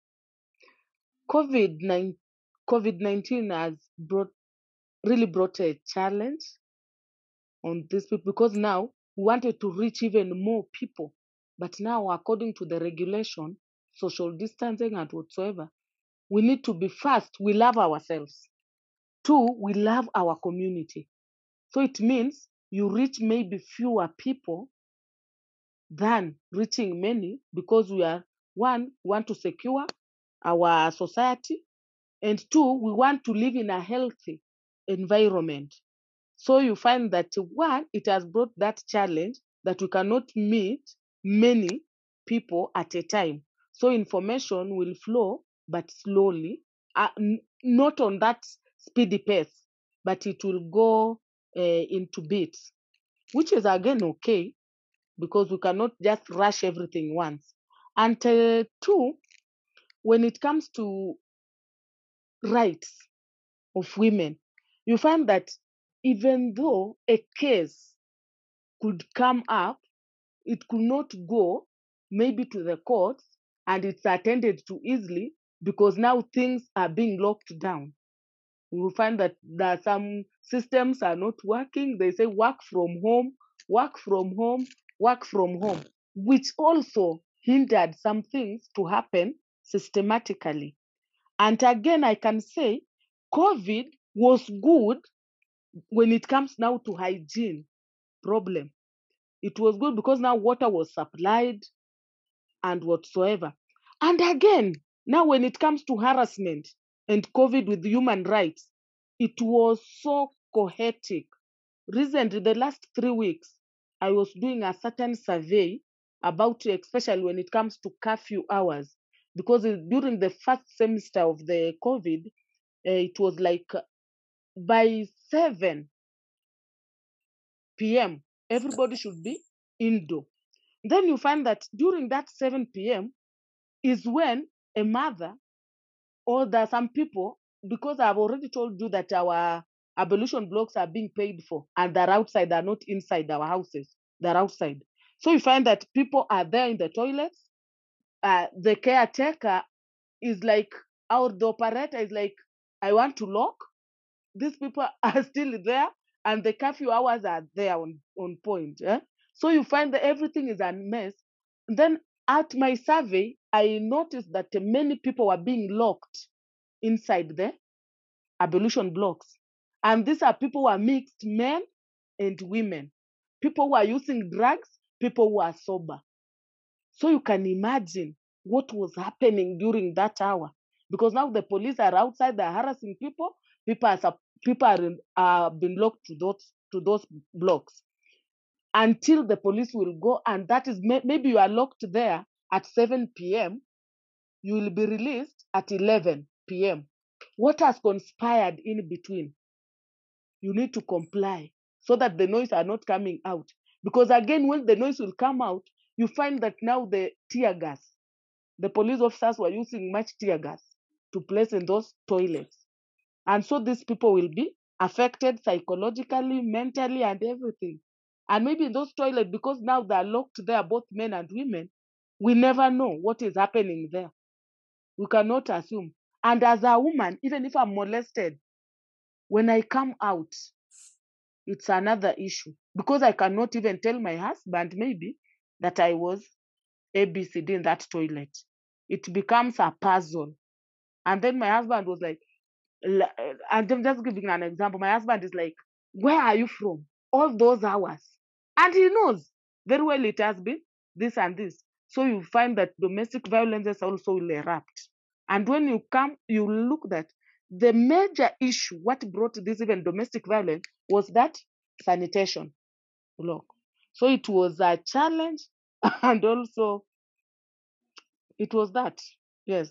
COVID nineteen has brought really brought a challenge on these people, because now we wanted to reach even more people. But now, according to the regulation, social distancing and whatsoever, we need to be, first, we love ourselves. Two, we love our community. So it means you reach maybe fewer people than reaching many, because we are, one, we want to secure our society, and two, we want to live in a healthy environment. So you find that, one, it has brought that challenge that we cannot meet many people at a time. So information will flow, but slowly, uh, n- not on that speedy pace. but it will go uh, into bits, which is again okay, because we cannot just rush everything once. And uh, two, when it comes to rights of women, you find that even though a case could come up, it could not go maybe to the courts and it's attended to easily, because now things are being locked down. We will find that there are some systems are not working. They say work from home, work from home, work from home, which also hindered some things to happen systematically. And again, I can say COVID was good when it comes now to hygiene problem. It was good because now water was supplied and whatsoever. And again, now when it comes to harassment and COVID with human rights, it was so cohetic. Recently, the last three weeks, I was doing a certain survey about, especially when it comes to curfew hours, because during the first semester of the COVID, uh, it was like by seven p.m., everybody should be indoor. Then you find that during that seven p.m. is when a mother, or there are some people, because I've already told you that our abolition blocks are being paid for and they're outside, they're not inside our houses, they're outside. So you find that people are there in the toilets. Uh, the caretaker is like, our the operator is like, I want to lock. These people are still there and the curfew hours are there on, on point. Eh? So you find that everything is a mess. Then at my survey, I noticed that many people were being locked inside the abolition blocks. And these are people who are mixed, men and women, people who are using drugs, people who are sober. So you can imagine what was happening during that hour. Because now the police are outside, they're harassing people, people are, people are in, uh, been locked to those, to those blocks until the police will go. And that is, maybe you are locked there at seven p.m., you will be released at eleven p.m. What has conspired in between? You need to comply so that the noise are not coming out. Because again, when the noise will come out, you find that now the tear gas, the police officers were using much tear gas to place in those toilets. And so these people will be affected psychologically, mentally, and everything. And maybe in those toilets, because now they're locked there, both men and women, we never know what is happening there. We cannot assume. And as a woman, even if I'm molested, when I come out, it's another issue, because I cannot even tell my husband maybe that I was A B C D in that toilet. It becomes a puzzle. And then my husband was like, and I'm just giving an example. My husband is like, where are you from? All those hours. And he knows very well it has been this and this. So you find that domestic violences also will erupt. And when you come, you look that the major issue, what brought this even domestic violence, was that sanitation block. So it was a challenge, and also it was that, yes.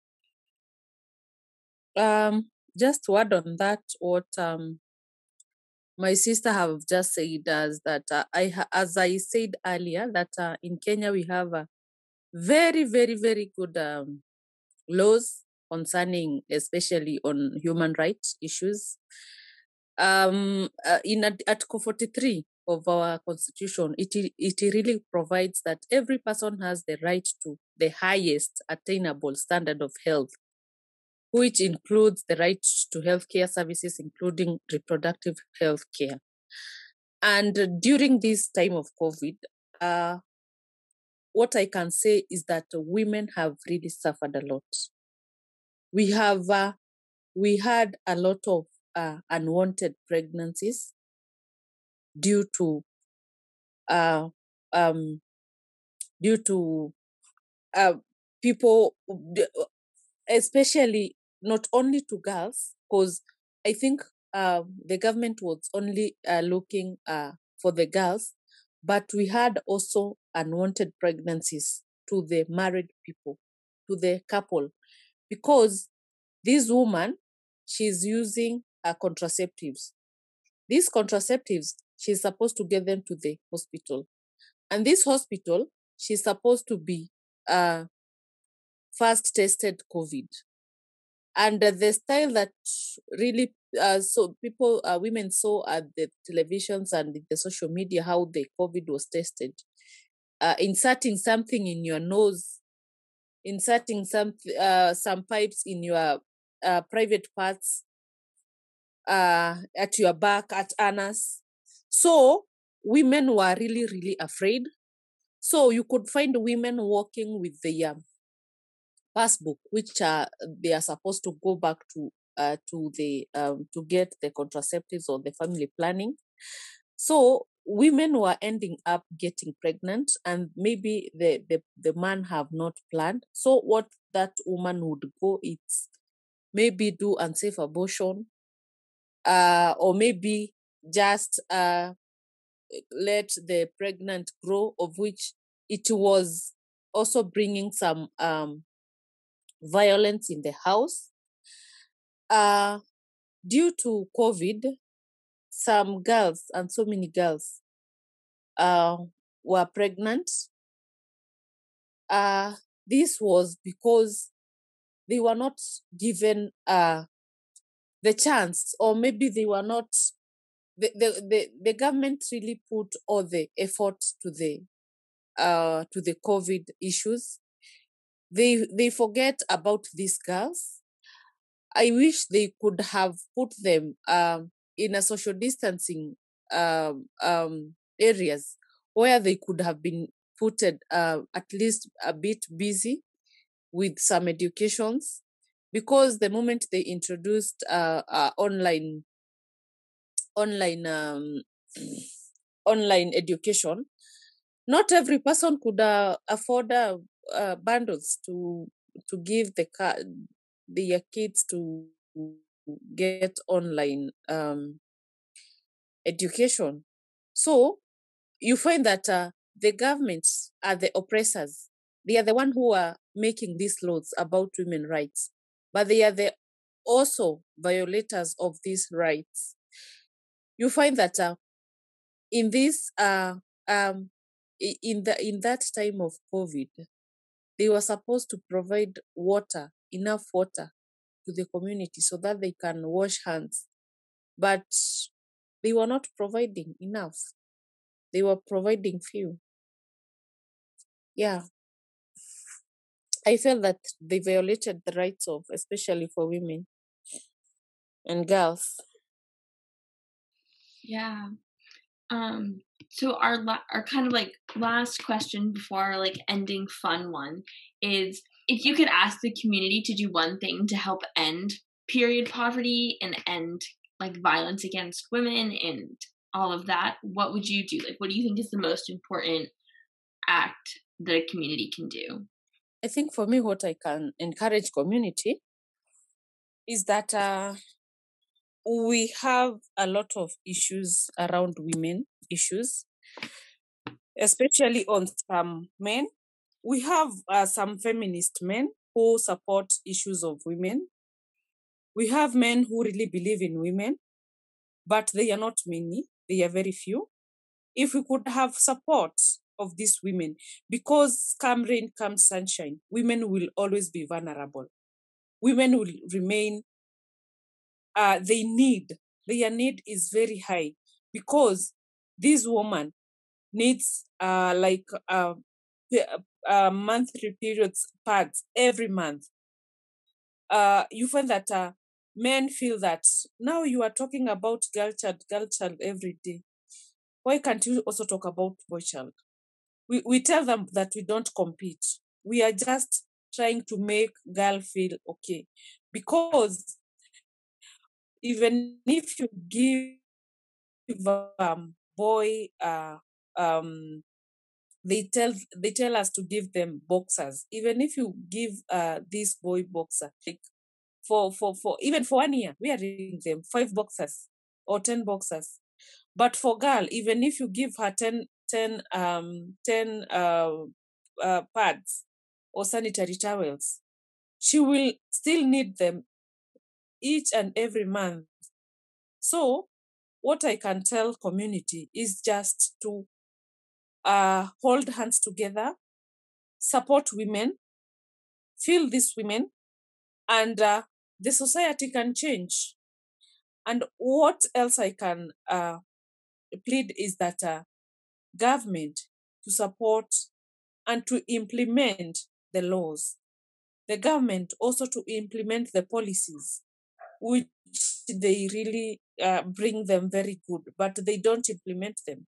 Um, just to add on that, what um my sister have just said as that uh, I ha- as I said earlier that uh, in Kenya we have a very very very good um, laws concerning, especially on human rights issues. Um, uh, in Art- Article forty-three of our constitution, it it really provides that every person has the right to the highest attainable standard of health, which includes the right to healthcare services, including reproductive health care. And uh, during this time of COVID, uh, what I can say is that women have really suffered a lot. We have, uh, we had a lot of uh, unwanted pregnancies due to, uh, um, due to uh, people, especially not only to girls, because I think uh, the government was only uh, looking uh, for the girls, but we had also unwanted pregnancies to the married people, to the couple, because this woman, she's using uh, contraceptives. These contraceptives, she's supposed to get them to the hospital. And this hospital, she's supposed to be uh, first tested COVID. And uh, the style that really, uh, so people, uh, women saw at the televisions and the social media how the COVID was tested. Uh, inserting something in your nose, inserting some uh, some pipes in your uh, private parts, uh, at your back, at anus. So women were really, really afraid. So you could find women walking with the um, passbook, which are they are supposed to go back to uh, to the um, to get the contraceptives or the family planning. So women were ending up getting pregnant, and maybe the the, the man have not planned. So what that woman would go is maybe do unsafe abortion, uh, or maybe just uh, let the pregnant grow, of which it was also bringing some um, violence in the house. Uh, due to COVID, some girls, and so many girls, uh, were pregnant. Uh, this was because they were not given uh, the chance, or maybe they were not, the, the, the, the government really put all the effort to the uh, to the COVID issues. They they forget about these girls. I wish they could have put them um, in a social distancing um, um, areas where they could have been put uh, at least a bit busy with some educations, because the moment they introduced uh, uh, online online um, online education, not every person could uh, afford uh, uh, bundles to to give the car, their kids to get online um, education. So you find that uh, the governments are the oppressors. They are the one who are making these laws about women rights, but they are the also violators of these rights. You find that uh, in this uh, um, in the in that time of COVID, they were supposed to provide water, enough water to the community so that they can wash hands, but they were not providing enough. They were providing few. Yeah, I felt that they violated the rights of, especially for women and girls. Yeah. Um, so our la- our kind of like last question before our like ending fun one is, if you could ask the community to do one thing to help end period poverty and end like violence against women and all of that, what would you do? Like, what do you think is the most important act that a community can do? I think for me, what I can encourage community is that uh, we have a lot of issues around women issues, especially on some men. We have uh, some feminist men who support issues of women. We have men who really believe in women, but they are not many. They are very few. If we could have support of these women, because come rain, come sunshine, women will always be vulnerable. Women will remain, uh, they need, their need is very high, because this woman needs uh, like uh, uh, monthly periods pads every month. Uh, you find that uh, men feel that now you are talking about girl child, girl child every day. Why can't you also talk about boy child? We, we tell them that we don't compete. We are just trying to make girl feel okay. Because even if you give um boy uh um they tell they tell us to give them boxers. Even if you give uh this boy boxer, like for for for even for one year, we are giving them five boxers or ten boxers. But for girl, even if you give her ten, ten, um, ten uh, uh, pads or sanitary towels, she will still need them each and every month. So what I can tell community is just to uh, hold hands together, support women, feel these women, and uh, the society can change. And what else I can uh, plead is that uh, government to support and to implement the laws. The government also to implement the policies, which they really uh, bring them very good, but they don't implement them.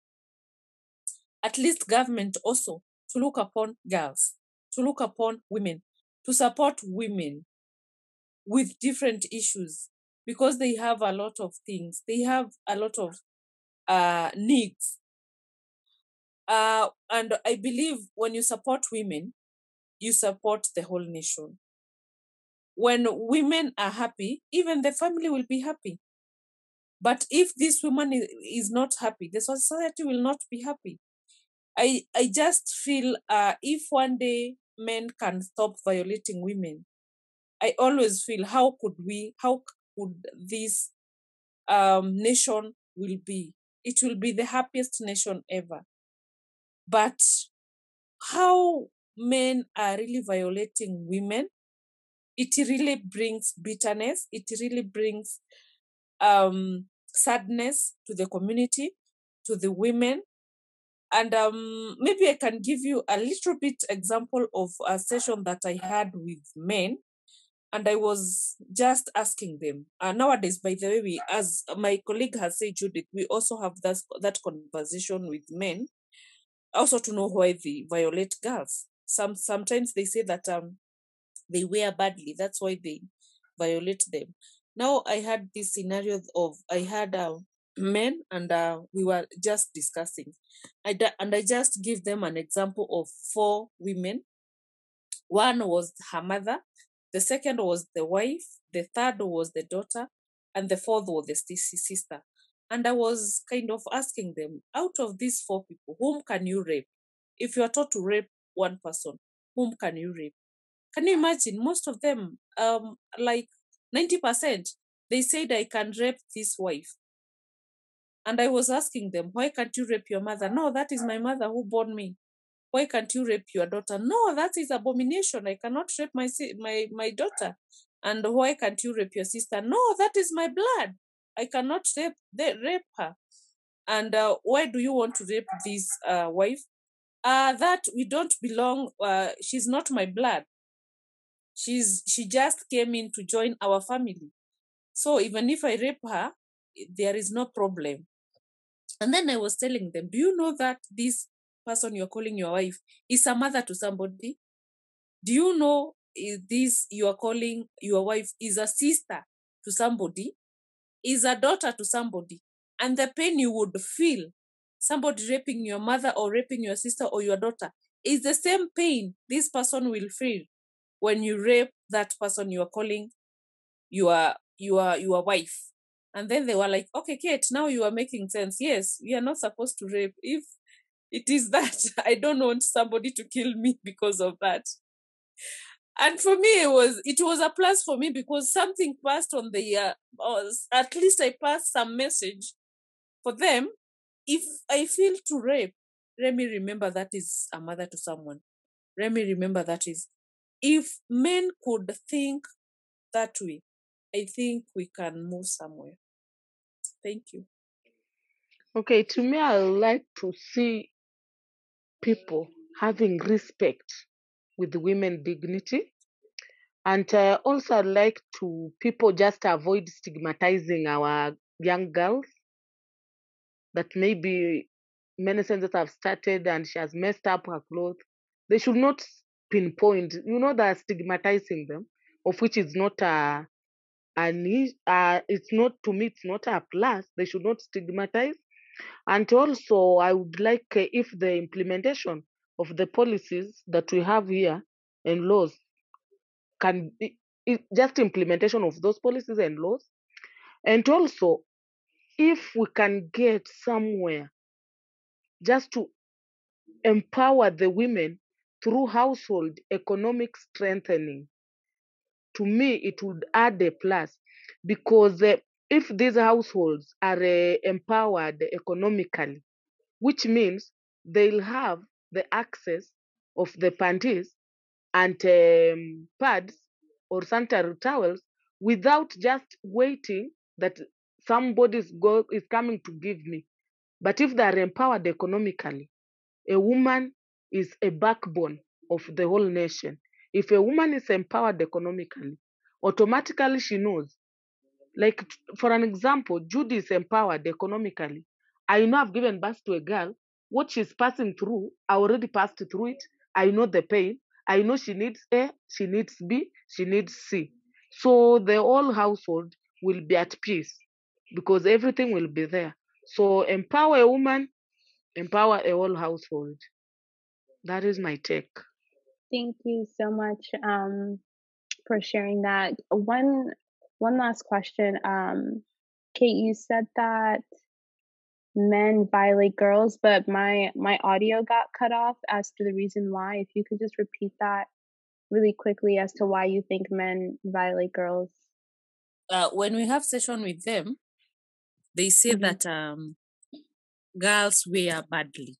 At least government also to look upon girls, to look upon women, to support women with different issues, because they have a lot of things. They have a lot of uh, needs. Uh, and I believe when you support women, you support the whole nation. When women are happy, even the family will be happy. But if this woman is, is not happy, the society will not be happy. I, I just feel uh, if one day men can stop violating women, I always feel how could we, how could this um, nation will be? It will be the happiest nation ever. But how men are really violating women, it really brings bitterness. It really brings um, sadness to the community, to the women. And um, maybe I can give you a little bit example of a session that I had with men. And I was just asking them. Uh, nowadays, by the way, we, as my colleague has said, Judith, we also have that, that conversation with men, also to know why they violate girls. Some Sometimes they say that um they wear badly, that's why they violate them. Now I had this scenario of I had uh, men, and uh, we were just discussing. I da- and I just give them an example of four women. One was her mother, the second was the wife, the third was the daughter, and the fourth was the sister. And I was kind of asking them, out of these four people, whom can you rape? If you are taught to rape one person, whom can you rape? Can you imagine? Most of them, um, like ninety percent, they said, I can rape this wife. And I was asking them, why can't you rape your mother? No, that is my mother who born me. Why can't you rape your daughter? No, that is abomination. I cannot rape my my my daughter. And why can't you rape your sister? No, that is my blood. I cannot rape the, rape her. And uh, why do you want to rape this uh, wife? Uh, that we don't belong. Uh, she's not my blood. She's she just came in to join our family. So even if I rape her, there is no problem. And then I was telling them, do you know that this person you're calling your wife is a mother to somebody? Do you know this you are calling your wife is a sister to somebody, is a daughter to somebody? And the pain you would feel, somebody raping your mother or raping your sister or your daughter, is the same pain this person will feel when you rape that person you are calling your your your wife. And then they were like, okay, Kate, now you are making sense. Yes, we are not supposed to rape. If it is that, I don't want somebody to kill me because of that. And for me, it was it was a plus for me because something passed on the uh, at least I passed some message for them. If I feel to rape, let me remember that is a mother to someone. Let me remember that is, if men could think that way, I think we can move somewhere. Thank you. Okay, to me, I like to see people having respect with women dignity. And uh, also I'd like to people just avoid stigmatizing our young girls, that maybe many senses have started and she has messed up her clothes. They should not pinpoint, you know, they're stigmatizing them, of which is not a, a niche, uh, it's not, to me, it's not a plus. They should not stigmatize. And also, I would like uh, if the implementation of the policies that we have here and laws can be it, just implementation of those policies and laws. And also, if we can get somewhere just to empower the women through household economic strengthening, to me, it would add a plus, because uh, if these households are uh, empowered economically, which means they'll have the access of the panties and um, pads or sanitary towels without just waiting that somebody's go is coming to give me. But if they are empowered economically, a woman is a backbone of the whole nation. If a woman is empowered economically, automatically she knows. Like, for an example, Judy is empowered economically. I know I've given birth to a girl. What she's passing through, I already passed through it. I know the pain. I know she needs A, she needs B, she needs C. So the whole household will be at peace because everything will be there. So empower a woman, empower a whole household. That is my take. Thank you so much um, for sharing that. One one last question. Um, Kate, you said that men violate girls, but my my audio got cut off as to the reason why. If you could just repeat that really quickly as to why you think men violate girls. Uh, when we have session with them, they say Mhm. that um, girls wear badly.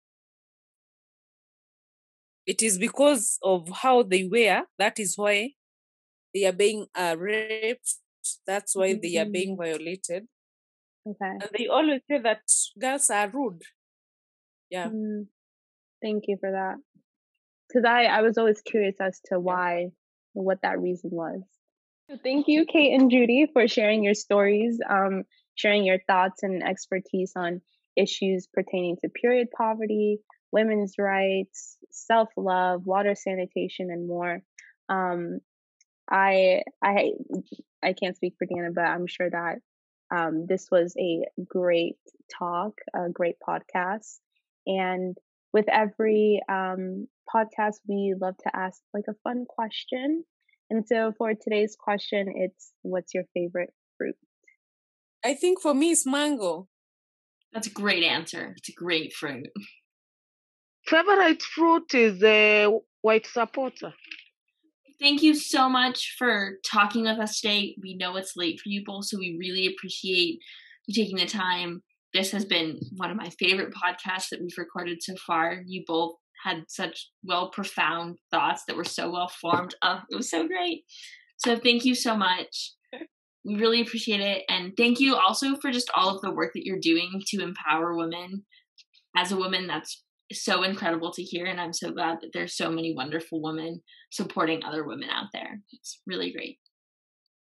It is because of how they wear. That is why they are being uh, raped. That's why they are being violated. Okay. And they always say that girls are rude. Yeah. Mm, thank you for that. Because I, I was always curious as to why, what that reason was. So thank you, Kate and Judy, for sharing your stories, um, sharing your thoughts and expertise on issues pertaining to period poverty, women's rights, self-love, water sanitation, and more. Um, I I I can't speak for Deanna, but I'm sure that um, this was a great talk, a great podcast. And with every um, podcast, we love to ask like a fun question. And so for today's question, it's what's your favorite fruit? I think for me it's mango. That's a great answer. It's a great fruit. Favorite fruit is uh, white sapota. Thank you so much for talking with us today. We know it's late for you both, so we really appreciate you taking the time. This has been one of my favorite podcasts that we've recorded so far. You both had such well profound thoughts that were so well formed. Oh, it was so great. So thank you so much. We really appreciate it. And thank you also for just all of the work that you're doing to empower women. As a woman, that's so incredible to hear, and I'm so glad that there's so many wonderful women supporting other women out there. It's really great.